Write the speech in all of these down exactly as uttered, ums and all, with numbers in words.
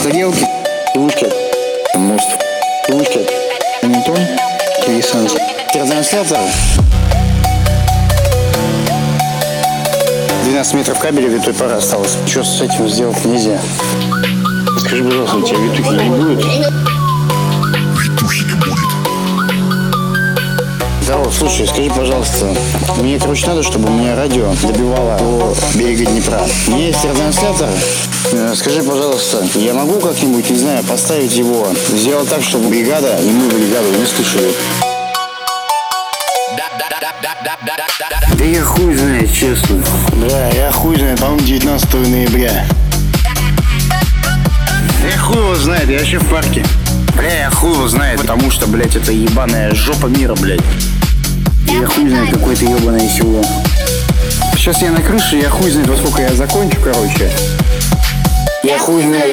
тарелки, вышки, мост, вышки, монитор, телесенс, транслятор. двенадцать метров кабеля витой пары осталось. Что с этим сделать нельзя. Скажи, пожалуйста, у тебя витухи не будет? Витухи не будет. Здорово, слушай, скажи, пожалуйста, мне, короче, надо, чтобы у меня радио добивало до берега Днепра. У меня есть транслятор. Скажи, пожалуйста, я могу как-нибудь, не знаю, поставить его, сделать так, чтобы бригада и мы бригаду не слышали? Да я хуй знает, честно. Да, я хуй знает, по-моему, девятнадцатого ноября. Я хуй его знает, я еще в парке. Бля, я хуй его знает, потому что, блядь, это ебаная жопа мира, блядь. Я хуй знает, какое-то ебаное село. Сейчас я на крыше, я хуй знает, во сколько я закончу, короче. Я хуй знает.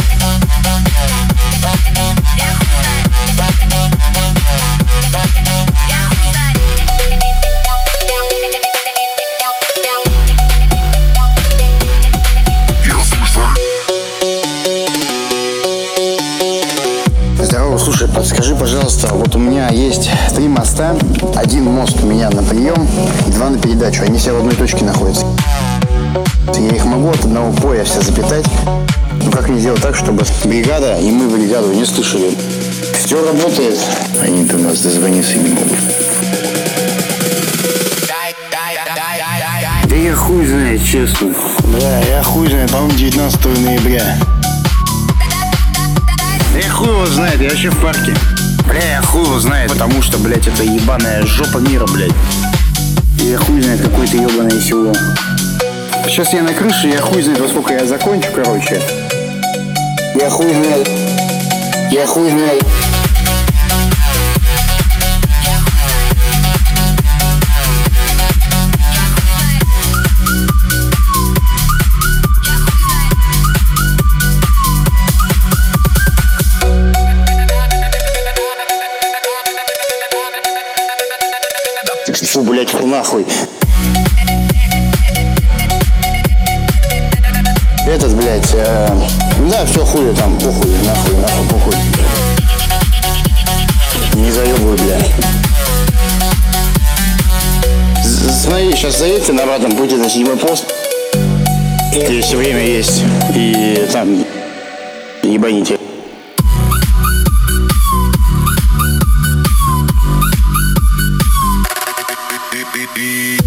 Здорово, слушай, подскажи, пожалуйста, вот у меня есть три моста, один мост у меня на прием, два на передачу, они все в одной точке находятся. Я их могу от одного поя все запитать, ну как мне сделать так, чтобы бригада и мы бригаду не слышали? Все работает, они до нас дозвониться не могут. Да я хуй знает, честно. Да, я хуй знает, по-моему, девятнадцатого ноября. Я хуй его знает, я еще в парке. Бля, я хуй его знает, потому что, блядь, это ебаная жопа мира, блядь. Я хуй знает, какое-то ебаное село. Сейчас я на крыше, я хуй знает, во сколько я закончу, короче. Я хуй знает. Я хуй знает. Фу, блядь, фу нахуй. Этот, блядь, э, да, все хули там, похуй, нахуй, нахуй, похуй. Не заебывай, блядь. Смотри, сейчас заедьте на радом, будете на седьмой пост. Здесь время есть. И там ебаните. Beep, beep, beep.